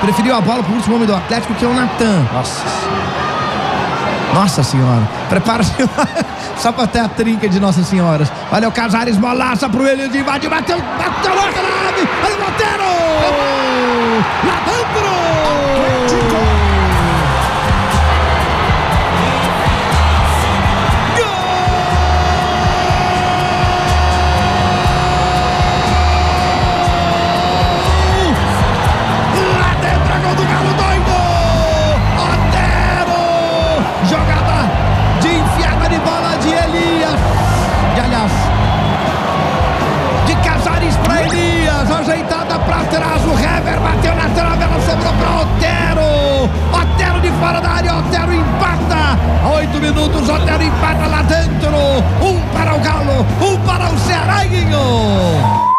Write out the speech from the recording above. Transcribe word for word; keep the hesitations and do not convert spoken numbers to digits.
Preferiu a bola pro último homem do Atlético, que é o Natan. Nossa. Nossa Senhora. Prepara-se só pra ter a trinca de Nossa Senhoras. Olha o Casares, bolaça pro Elias, invade, bateu, bateu na trave. Olha o Monteiro. Lá dentro. Ajeitada pra trás, o Hever bateu na trave, ela sobrou pra Otero. Otero de fora da área, Otero empata. A oito minutos, Otero empata lá dentro. Um para o Galo, um para o Ceará, Guinho.